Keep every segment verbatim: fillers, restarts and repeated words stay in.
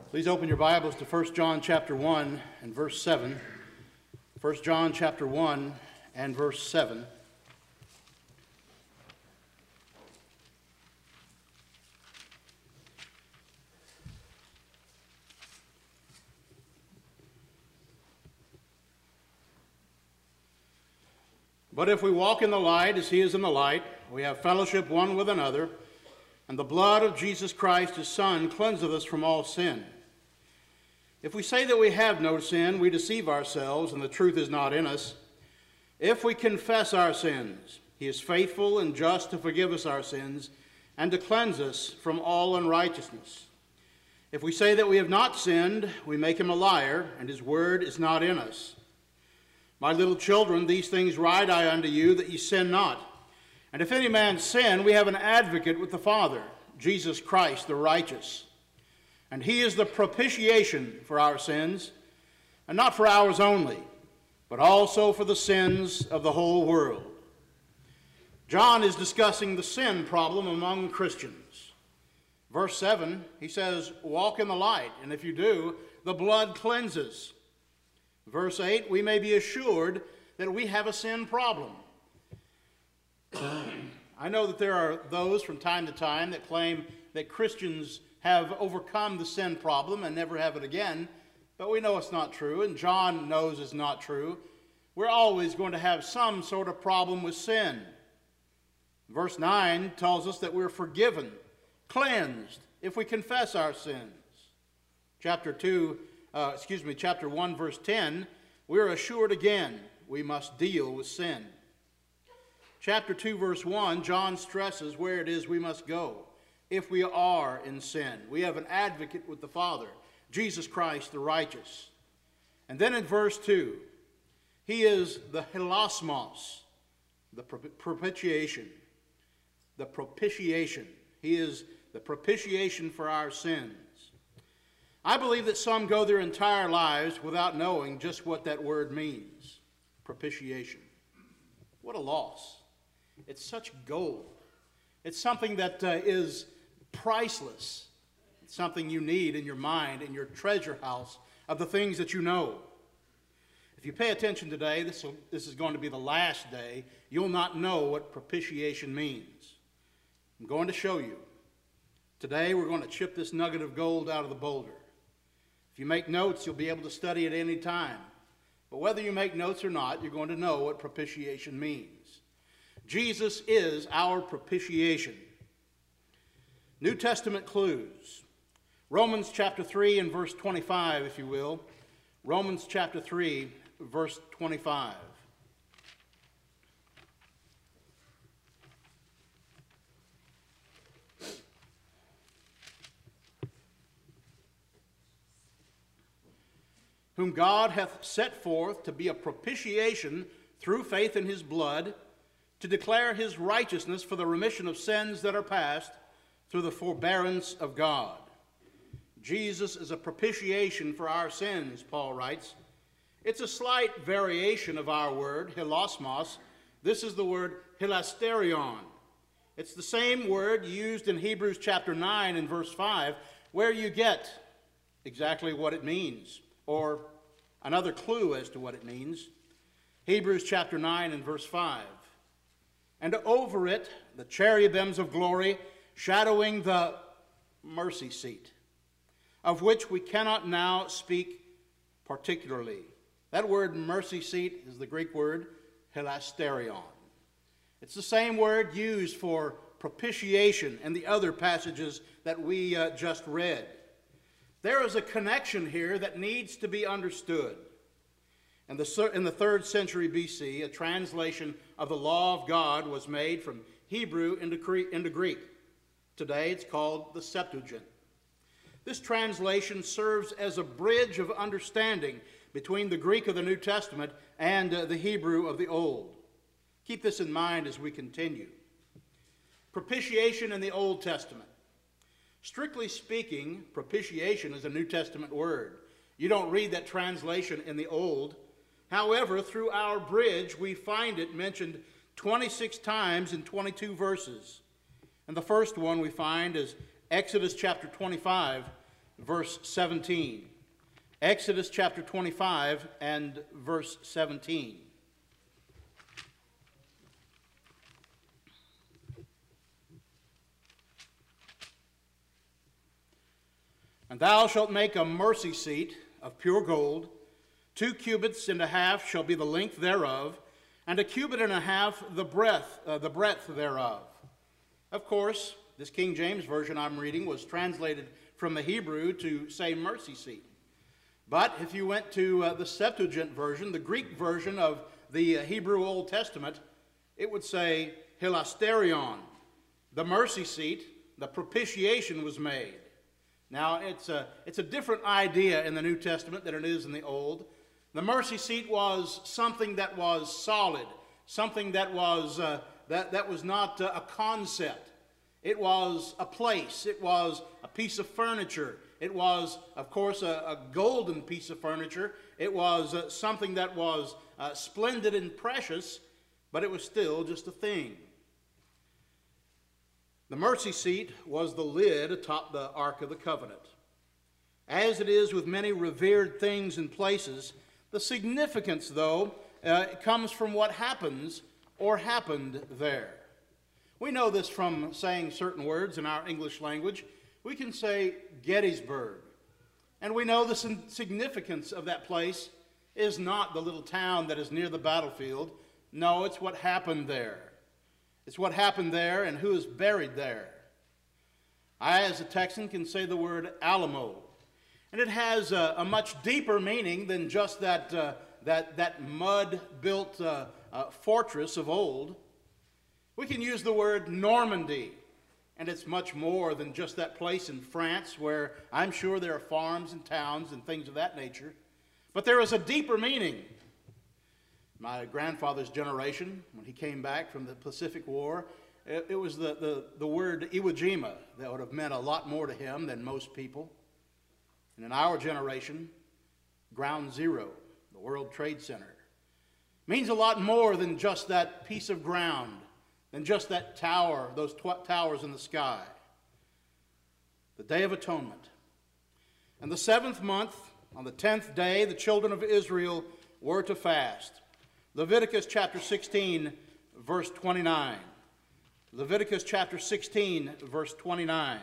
Please open your Bibles to First John chapter one and verse seven. First John chapter one and verse seven. But if we walk in the light as he is in the light, we have fellowship one with another, and the blood of Jesus Christ, his Son, cleanseth us from all sin. If we say that we have no sin, we deceive ourselves, and the truth is not in us. If we confess our sins, he is faithful and just to forgive us our sins and to cleanse us from all unrighteousness. If we say that we have not sinned, we make him a liar, and his word is not in us. My little children, these things write I unto you, that ye sin not. And if any man sin, we have an advocate with the Father, Jesus Christ the righteous. And he is the propitiation for our sins, and not for ours only, but also for the sins of the whole world. John is discussing the sin problem among Christians. Verse seven, he says, walk in the light, and if you do, the blood cleanses. Verse eight, we may be assured that we have a sin problem. I know that there are those from time to time that claim that Christians have overcome the sin problem and never have it again, but we know it's not true, and John knows it's not true. We're always going to have some sort of problem with sin. Verse nine tells us that we're forgiven, cleansed, if we confess our sins. Chapter two, uh, excuse me, chapter one, verse ten, we're assured again we must deal with sin. Chapter two, verse one, John stresses where it is we must go if we are in sin. We have an advocate with the Father, Jesus Christ the righteous. And then in verse two, he is the hilasmos, the propitiation, the propitiation. He is the propitiation for our sins. I believe that some go their entire lives without knowing just what that word means, propitiation. What a loss. It's such gold. It's something that uh, is priceless. It's something you need in your mind, in your treasure house of the things that you know. If you pay attention today, this, will, this is going to be the last day, you'll not know what propitiation means. I'm going to show you. Today we're going to chip this nugget of gold out of the boulder. If you make notes, you'll be able to study it any time. But whether you make notes or not, you're going to know what propitiation means. Jesus is our propitiation. New Testament clues. Romans chapter three and verse twenty-five, if you will. Romans chapter three, verse twenty-five. Whom God hath set forth to be a propitiation through faith in his blood, to declare his righteousness for the remission of sins that are past through the forbearance of God. Jesus is a propitiation for our sins, Paul writes. It's a slight variation of our word, hilasmos. This is the word hilasterion. It's the same word used in Hebrews chapter nine and verse five, where you get exactly what it means, or another clue as to what it means. Hebrews chapter nine and verse five. And over it, the cherubims of glory, shadowing the mercy seat, of which we cannot now speak particularly. That word mercy seat is the Greek word hilasterion. It's the same word used for propitiation and the other passages that we uh, just read. There is a connection here that needs to be understood. In the, in the third century B C, a translation of the law of God was made from Hebrew into Greek. Into Greek. Today it's called the Septuagint. This translation serves as a bridge of understanding between the Greek of the New Testament and uh, the Hebrew of the Old. Keep this in mind as we continue. Propitiation in the Old Testament. Strictly speaking, propitiation is a New Testament word. You don't read that translation in the Old. However, through our bridge, we find it mentioned twenty-six times in twenty-two verses. And the first one we find is Exodus chapter twenty-five verse seventeen. Exodus chapter twenty-five and verse seventeen. And thou shalt make a mercy seat of pure gold. Two cubits and a half shall be the length thereof, and a cubit and a half the breadth, uh, the breadth thereof. Of course, this King James version I'm reading was translated from the Hebrew to say mercy seat. But if you went to uh, the Septuagint version, the Greek version of the uh, Hebrew Old Testament, it would say hilasterion, the mercy seat, the propitiation was made. Now, it's a, it's a different idea in the New Testament than it is in the Old. The mercy seat was something that was solid, something that was, uh, that, that was not uh, a concept. It was a place. It was a piece of furniture. It was, of course, a, a golden piece of furniture. It was uh, something that was uh, splendid and precious, but it was still just a thing. The mercy seat was the lid atop the Ark of the Covenant. As it is with many revered things and places, the significance, though, uh, comes from what happens or happened there. We know this from saying certain words in our English language. We can say Gettysburg, and we know the significance of that place is not the little town that is near the battlefield. No, it's what happened there. It's what happened there and who is buried there. I, as a Texan, can say the word Alamo. And it has a, a much deeper meaning than just that, uh, that, that mud-built uh, uh, fortress of old. We can use the word Normandy, and it's much more than just that place in France where I'm sure there are farms and towns and things of that nature. But there is a deeper meaning. My grandfather's generation, when he came back from the Pacific War, it, it was the, the, the word Iwo Jima that would have meant a lot more to him than most people. And in our generation, Ground Zero, the World Trade Center, means a lot more than just that piece of ground, than just that tower, those tw- towers in the sky. The Day of Atonement. And the seventh month, on the tenth day, the children of Israel were to fast. Leviticus chapter sixteen, verse twenty-nine. Leviticus chapter sixteen, verse twenty-nine.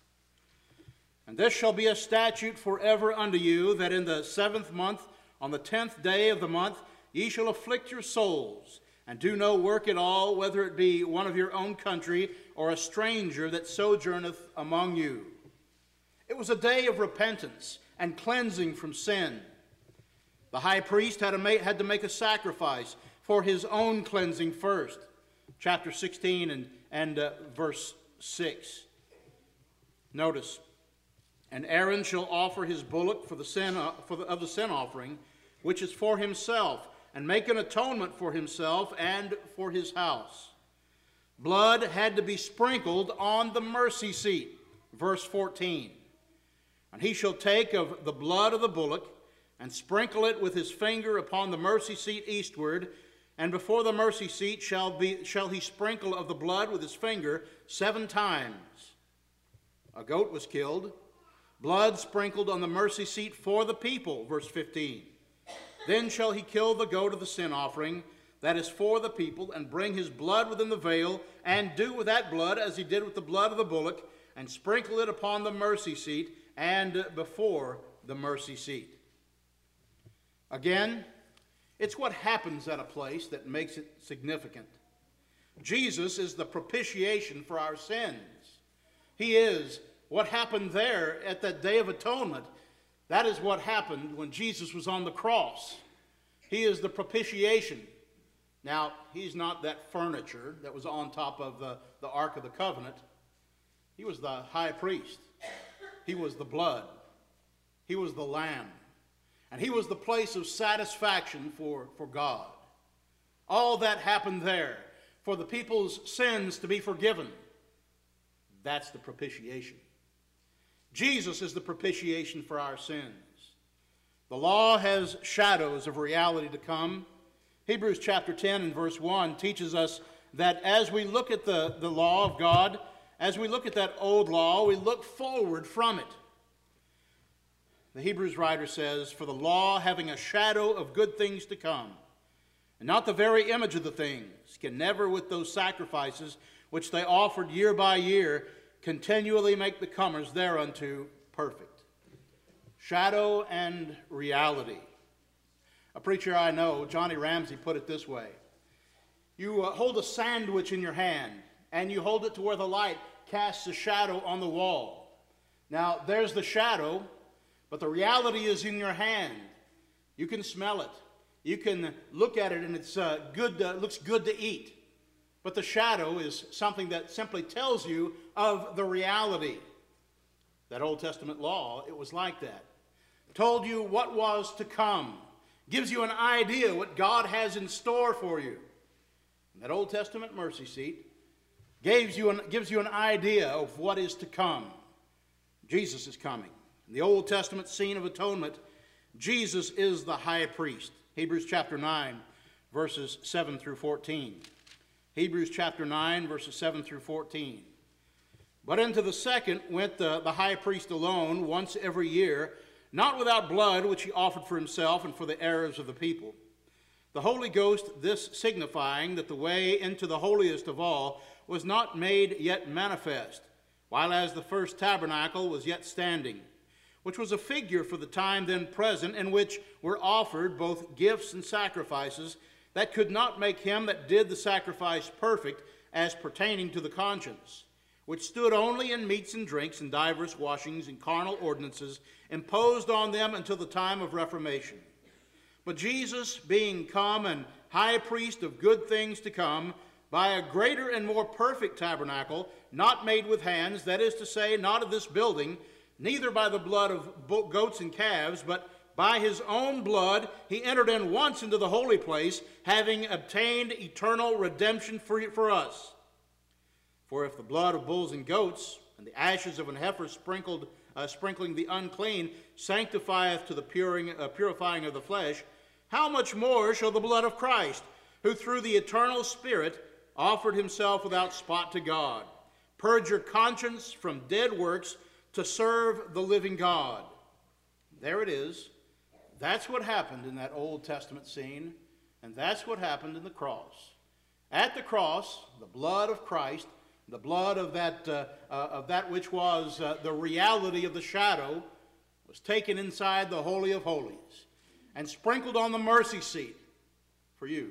And this shall be a statute forever unto you, that in the seventh month, on the tenth day of the month, ye shall afflict your souls, and do no work at all, whether it be one of your own country, or a stranger that sojourneth among you. It was a day of repentance and cleansing from sin. The high priest had to make, had to make a sacrifice for his own cleansing first. Chapter sixteen and, and uh, verse six. Notice, and Aaron shall offer his bullock for the sin, uh, for the, of the sin offering, which is for himself, and make an atonement for himself and for his house. Blood had to be sprinkled on the mercy seat. Verse fourteen. And he shall take of the blood of the bullock, and sprinkle it with his finger upon the mercy seat eastward, and before the mercy seat shall, be, shall he sprinkle of the blood with his finger seven times. A goat was killed, blood sprinkled on the mercy seat for the people, verse fifteen. Then shall he kill the goat of the sin offering, that is for the people, and bring his blood within the veil, and do with that blood as he did with the blood of the bullock, and sprinkle it upon the mercy seat, and before the mercy seat. Again, it's what happens at a place that makes it significant. Jesus is the propitiation for our sins. He is what happened there at that Day of Atonement. That is what happened when Jesus was on the cross. He is the propitiation. Now, he's not that furniture that was on top of the, the Ark of the Covenant. He was the high priest. He was the blood. He was the lamb. And he was the place of satisfaction for, for God. All that happened there for the people's sins to be forgiven. That's the propitiation. Jesus is the propitiation for our sins. The law has shadows of reality to come. Hebrews chapter ten and verse one teaches us that as we look at the, the law of God, as we look at that old law, we look forward from it. The Hebrews writer says, "For the law, having a shadow of good things to come, and not the very image of the things, can never with those sacrifices which they offered year by year continually make the comers thereunto perfect." Shadow and reality. A preacher I know, Johnny Ramsey, put it this way. You uh, hold a sandwich in your hand, and you hold it to where the light casts a shadow on the wall. Now, there's the shadow, but the reality is in your hand. You can smell it. You can look at it, and it's uh, good. Uh, looks good to eat. But the shadow is something that simply tells you of the reality. That Old Testament law, it was like that. Told you what was to come. Gives you an idea what God has in store for you. And that Old Testament mercy seat gives you an, gives you an idea of what is to come. Jesus is coming. In the Old Testament scene of atonement, Jesus is the high priest. Hebrews chapter nine, verses seven through fourteen. Hebrews chapter nine, verses seven through fourteen. But into the second went the, the high priest alone once every year, not without blood, which he offered for himself and for the errors of the people. The Holy Ghost, this signifying that the way into the holiest of all was not made yet manifest, while as the first tabernacle was yet standing, which was a figure for the time then present, in which were offered both gifts and sacrifices that could not make him that did the sacrifice perfect as pertaining to the conscience, which stood only in meats and drinks and divers washings and carnal ordinances imposed on them until the time of Reformation. But Jesus, being come and high priest of good things to come, by a greater and more perfect tabernacle, not made with hands, that is to say, not of this building, neither by the blood of goats and calves, but by his own blood he entered in once into the holy place, having obtained eternal redemption for, for us. For if the blood of bulls and goats, and the ashes of an heifer sprinkled, uh, sprinkling the unclean, sanctifieth to the puring, uh, purifying of the flesh, how much more shall the blood of Christ, who through the eternal Spirit offered himself without spot to God, purge your conscience from dead works to serve the living God? There it is. That's what happened in that Old Testament scene, and that's what happened in the cross. At the cross, the blood of Christ, the blood of that, uh, uh, of that which was uh, the reality of the shadow, was taken inside the Holy of Holies and sprinkled on the mercy seat for you.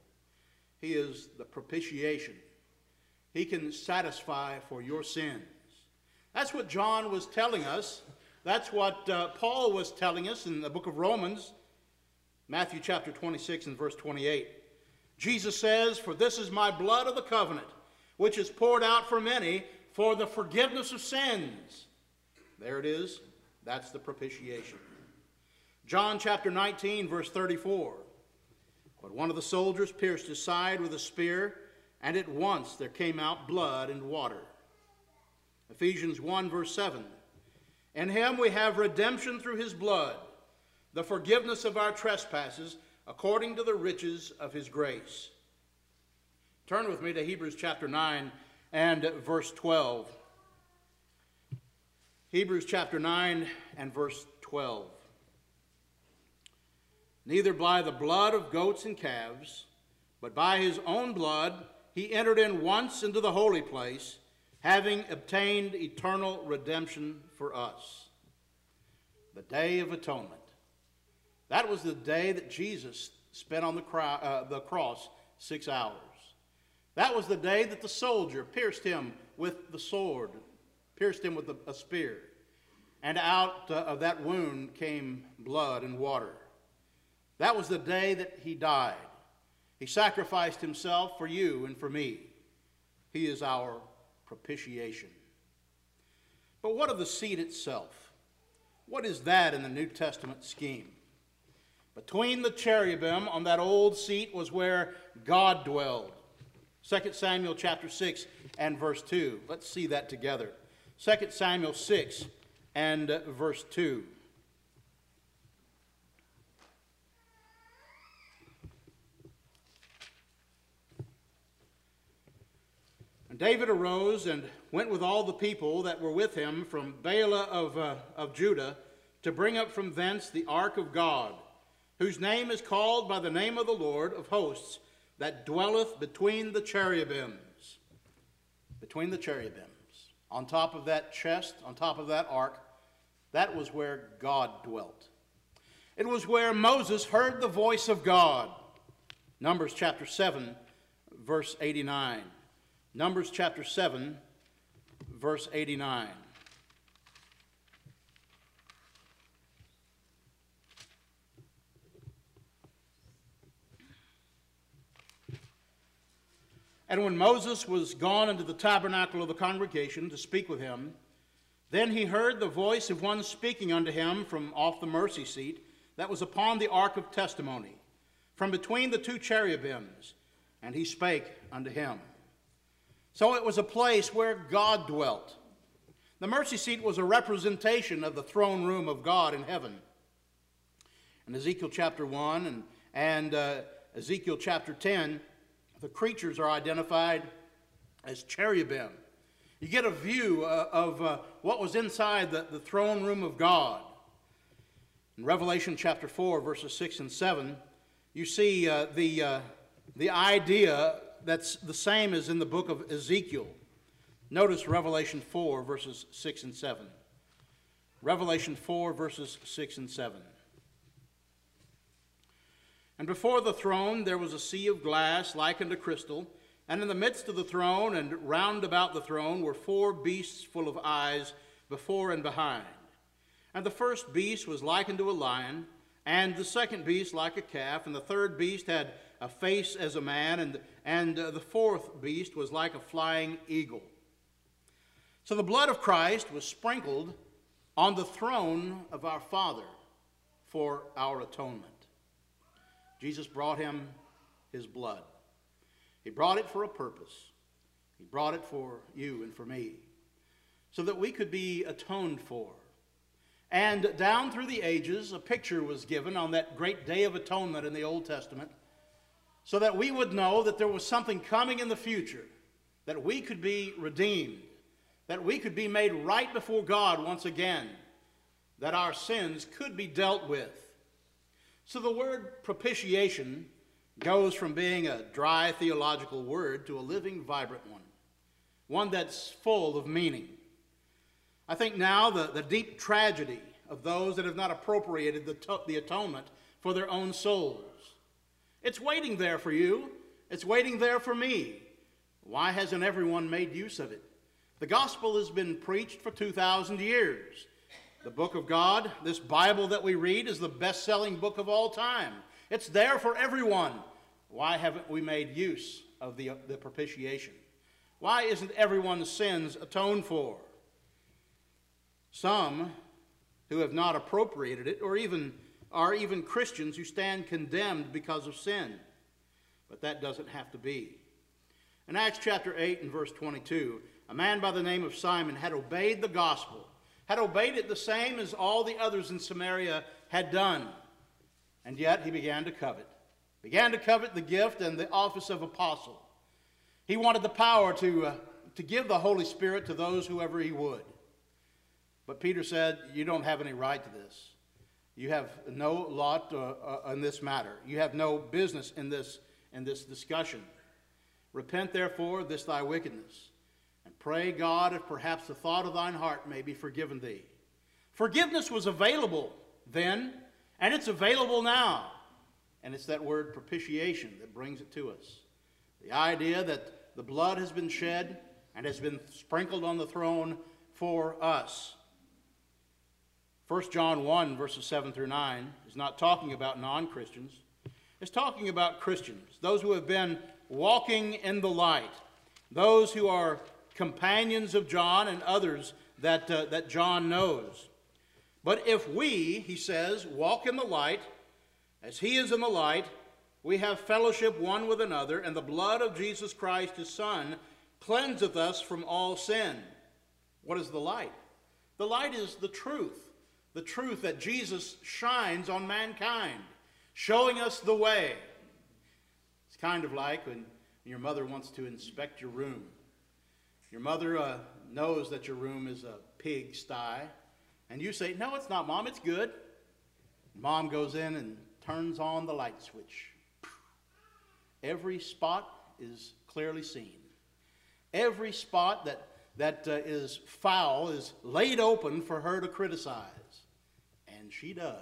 He is the propitiation. He can satisfy for your sins. That's what John was telling us. That's what uh, Paul was telling us in the book of Romans, Matthew chapter twenty-six and verse twenty-eight. Jesus says, "For this is my blood of the covenant, which is poured out for many for the forgiveness of sins." There it is. That's the propitiation. John chapter nineteen, verse thirty-four. "But one of the soldiers pierced his side with a spear, and at once there came out blood and water." Ephesians one, verse seven. "In him we have redemption through his blood, the forgiveness of our trespasses, according to the riches of his grace." Turn with me to Hebrews chapter nine and verse twelve. Hebrews chapter nine and verse twelve. "Neither by the blood of goats and calves, but by his own blood he entered in once into the holy place, having obtained eternal redemption for us." The Day of Atonement. That was the day that Jesus spent on the, cro- uh, the cross six hours. That was the day that the soldier pierced him with the sword, pierced him with a, a spear, and out uh, of that wound came blood and water. That was the day that he died. He sacrificed himself for you and for me. He is our propitiation. But what of the seat itself? What is that in the New Testament scheme? Between the cherubim on that old seat was where God dwelled. Second Samuel chapter six and verse two. Let's see that together. Second Samuel six and verse two. "And David arose and went with all the people that were with him from Baalah of, uh, of Judah to bring up from thence the ark of God, whose name is called by the name of the Lord of hosts, that dwelleth between the cherubims. Between the cherubims. On top of that chest, on top of that ark, that was where God dwelt. It was where Moses heard the voice of God. Numbers chapter seven, verse eighty-nine. Numbers chapter seven, verse eighty-nine. And when Moses was gone into the tabernacle of the congregation to speak with him, then he heard the voice of one speaking unto him from off the mercy seat that was upon the ark of testimony, from between the two cherubims, and he spake unto him. So it was a place where God dwelt. The mercy seat was a representation of the throne room of God in heaven. In Ezekiel chapter one and, and uh, Ezekiel chapter ten, the creatures are identified as cherubim. You get a view uh, of uh, what was inside the, the throne room of God. In Revelation chapter four, verses six and seven, you see uh, the, uh, the idea that's the same as in the book of Ezekiel. Notice Revelation four, verses six and seven. Revelation four, verses six and seven. And before the throne there was a sea of glass like unto crystal, and in the midst of the throne and round about the throne were four beasts full of eyes before and behind. And the first beast was like unto a lion, and the second beast like a calf, and the third beast had a face as a man, and, and uh, the fourth beast was like a flying eagle. So the blood of Christ was sprinkled on the throne of our Father for our atonement. Jesus brought him his blood. He brought it for a purpose. He brought it for you and for me, so that we could be atoned for. And down through the ages, a picture was given on that great day of atonement in the Old Testament, so that we would know that there was something coming in the future, that we could be redeemed, that we could be made right before God once again, that our sins could be dealt with. So the word propitiation goes from being a dry theological word to a living, vibrant one, one that's full of meaning. I think now the, the deep tragedy of those that have not appropriated the, to, the atonement for their own souls. It's waiting there for you. It's waiting there for me. Why hasn't everyone made use of it? The gospel has been preached for two thousand years. The book of God, this Bible that we read, is the best-selling book of all time. It's there for everyone. Why haven't we made use of the, the propitiation? Why isn't everyone's sins atoned for? Some who have not appropriated it, or even are even Christians who stand condemned because of sin. But that doesn't have to be. In Acts chapter eight and verse twenty-two, a man by the name of Simon had obeyed the gospel, had obeyed it the same as all the others in Samaria had done. And yet he began to covet. Began to covet the gift and the office of apostle. He wanted the power to, uh, to give the Holy Spirit to those whoever he would. But Peter said, you don't have any right to this. You have no lot uh, uh, in this matter. You have no business in this, in this discussion. Repent therefore of this thy wickedness, and pray God if perhaps the thought of thine heart may be forgiven thee. Forgiveness was available then, and it's available now. And it's that word propitiation that brings it to us. The idea that the blood has been shed and has been sprinkled on the throne for us. First John one, verses seven through nine, is not talking about non-Christians. It's talking about Christians, those who have been walking in the light, those who are companions of John and others that, uh, that John knows. But if we, he says, walk in the light, as he is in the light, we have fellowship one with another, and the blood of Jesus Christ, his Son, cleanseth us from all sin. What is the light? The light is the truth. The truth that Jesus shines on mankind, showing us the way. It's kind of like when your mother wants to inspect your room. Your mother uh, knows that your room is a pigsty, And you say, no, it's not, Mom, it's good. Mom goes in and turns on the light switch. Every spot is clearly seen. Every spot that, that uh, is foul is laid open for her to criticize. And she does.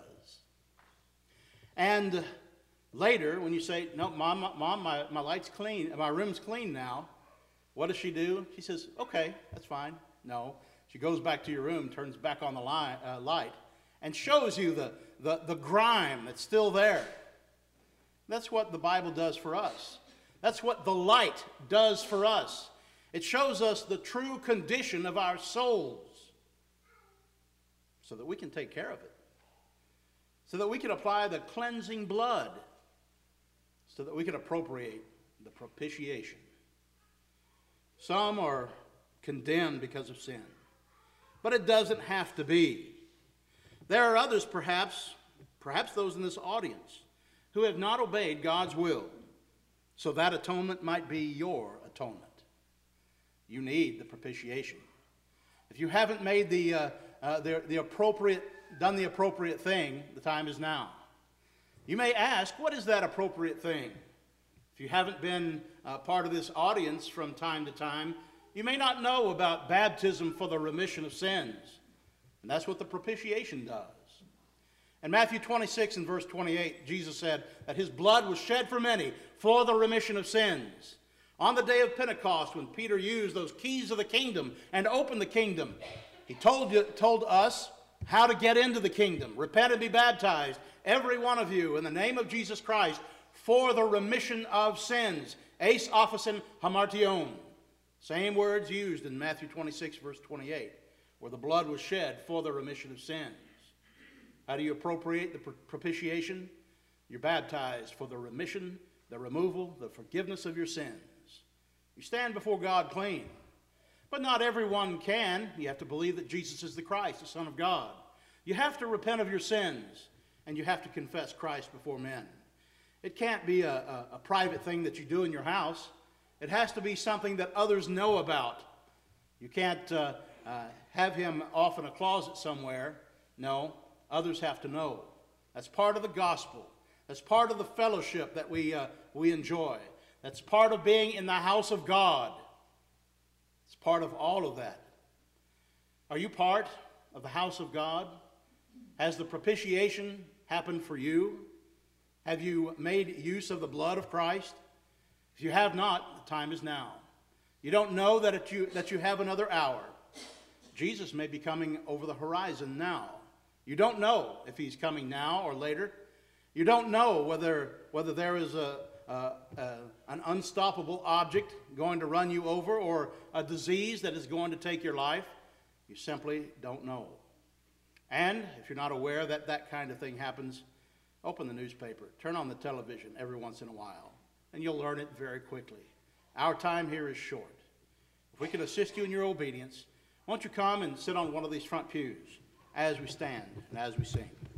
And later, when you say, no, Mom, Mom, my, my light's clean, my room's clean now, what does she do? She says, okay, that's fine. No. She goes back to your room, turns back on the light, uh, light and shows you the, the, the grime that's still there. That's what the Bible does for us. That's what the light does for us. It shows us the true condition of our souls so that we can take care of it, so that we can apply the cleansing blood, so that we can appropriate the propitiation. Some are condemned because of sin, but it doesn't have to be. There are others, perhaps, perhaps those in this audience, who have not obeyed God's will, so that atonement might be your atonement. You need the propitiation. If you haven't made the, uh, uh, the, the appropriate, done the appropriate thing, the time is now. You may ask, what is that appropriate thing? If you haven't been uh, part of this audience from time to time, you may not know about baptism for the remission of sins. And that's what the propitiation does. In Matthew twenty-six and verse twenty-eight, Jesus said that his blood was shed for many for the remission of sins. On the day of Pentecost, when Peter used those keys of the kingdom and opened the kingdom, he told, you, told us how to get into the kingdom. Repent and be baptized, every one of you, in the name of Jesus Christ, for the remission of sins. Eis ophosin hamartion. Same words used in Matthew twenty-six, verse twenty-eight, where the blood was shed for the remission of sins. How do you appropriate the propitiation? You're baptized for the remission, the removal, the forgiveness of your sins. You stand before God clean. But not everyone can. You have to believe that Jesus is the Christ, the Son of God. You have to repent of your sins, and you have to confess Christ before men. It can't be a, a, a private thing that you do in your house. It has to be something that others know about. You can't uh, uh, have him off in a closet somewhere. No, others have to know. That's part of the gospel. That's part of the fellowship that we, uh, we enjoy. That's part of being in the house of God. It's part of all of that. Are you part of the house of God? Has the propitiation happened for you? Have you made use of the blood of Christ? If you have not, the time is now. You don't know that, it, you, that you have another hour. Jesus may be coming over the horizon now. You don't know if he's coming now or later. You don't know whether, whether there is a, a, a, an unstoppable object going to run you over or a disease that is going to take your life. You simply don't know. And if you're not aware that that kind of thing happens, open the newspaper, turn on the television every once in a while, and you'll learn it very quickly. Our time here is short. If we can assist you in your obedience, won't you come and sit on one of these front pews as we stand and as we sing.